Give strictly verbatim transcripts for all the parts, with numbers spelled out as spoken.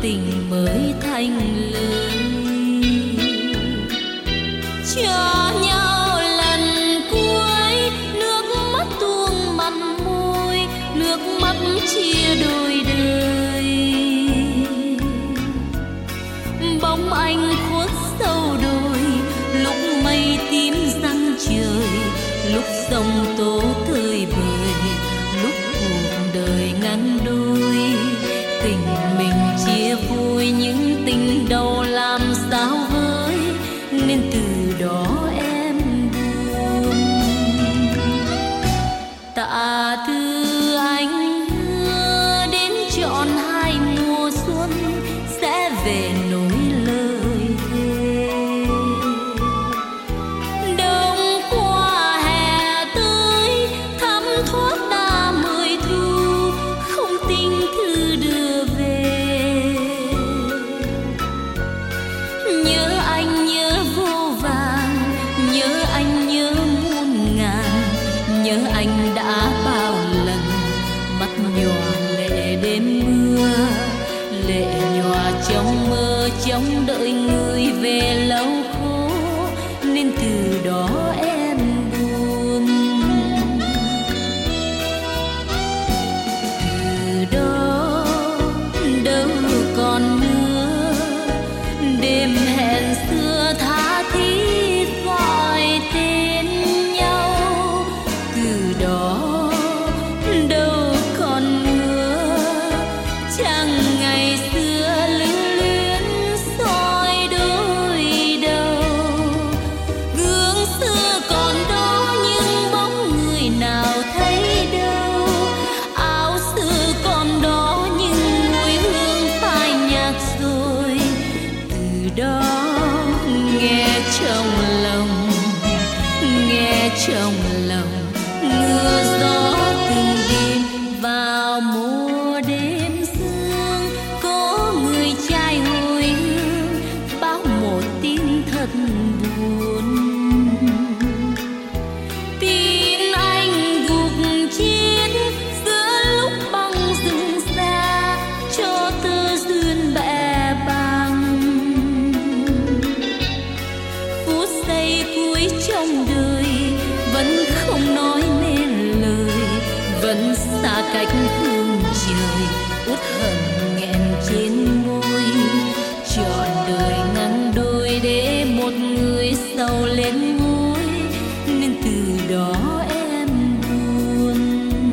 tình mới thành lời. Cho nhau lần cuối, nước mắt tuôn mặt môi, nước mắt chia đôi đời. Bóng anh khuất sâu đồi, lúc mây tím răng trời, lúc sông tố tơi bời, lúc cuộc đời ngăn đôi. Tình mình chia vui những tình đầu làm sao với, nên từ đó em buồn. Tạ thư anh hứa đến trọn hai mùa xuân sẽ về nối lời thề. Đông qua hè tới thắm thoát đã mười thu, không tình thư đưa về. Nhớ anh nhớ vô vàn, nhớ anh nhớ muôn ngàn, nhớ anh đã bao lần mắt nhòa lệ đêm mưa, lệ nhòa trong mơ trong đợi người về lâu khô, nên từ đó em buồn. Từ đó đâu còn mưa, đêm hẹn xưa tha thiết gọi tên nhau. Từ đó đâu còn mưa, chẳng ngày xưa lưu luyến soi đôi đầu. Gương xưa còn đó nhưng bóng người nào thấy đâu, áo xưa còn đó nhưng mùi hương phai nhạt rồi. Từ đó nghe trong lòng, nghe trong lòng mưa gió từng đêm. Vào mùa đêm sương có người trai hồi hương, báo một tin thật buồn. Tin anh gục chết giữa lúc băng rừng xa, cho tơ duyên bẽ bàng. Phút giây cuối trong đời vẫn không nói nên lời, vẫn xa cách phương trời, uất hận nghẹn trên môi. Trọn đời ngăn đôi để một người sầu lên ngôi, nên từ đó em buồn.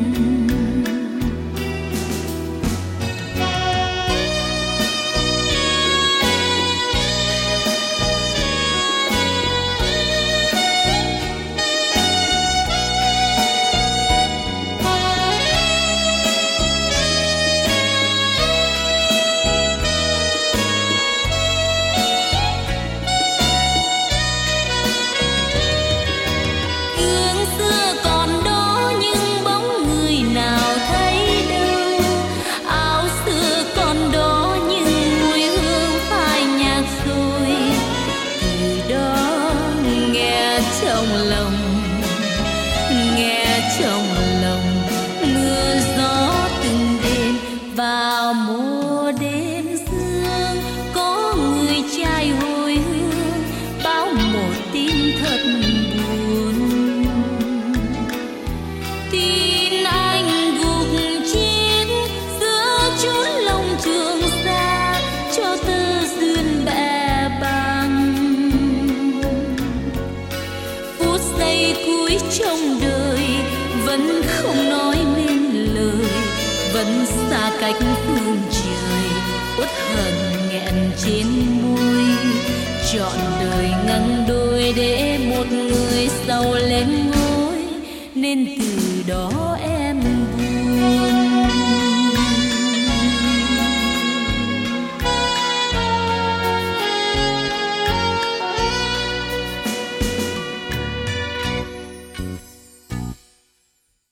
Gương xưa còn đó nhưng bóng người nào thấy đâu, áo xưa còn đó nhưng mùi hương phai nhạt rồi. Từ đó nghe trong lòng, nghe trong lòng mưa gió từng đêm. Vào mùa đêm sương có người trai hồi hương, báo một tin thật buồn. Tin anh gục chết giữa chốn lòng trường xa, cho tơ duyên bẽ bàng. Phút giây cuối trong đời vẫn không nói nên lời, vẫn xa cách phương trời, uất hận nghẹn trên môi. Trọn đời ngăn đôi để một người sầu lên ngôi, nên từ đó